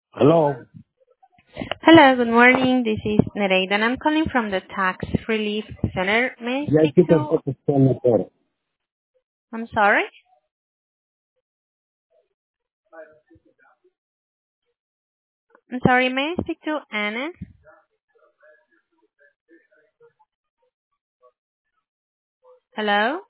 Hello. Hello, good morning. This is Nereida, and I'm calling from the Tax Relief Center. May I Ya speak aquí to... tampoco está mejor. I'm sorry? I'm sorry, may I speak to Anna? Hello?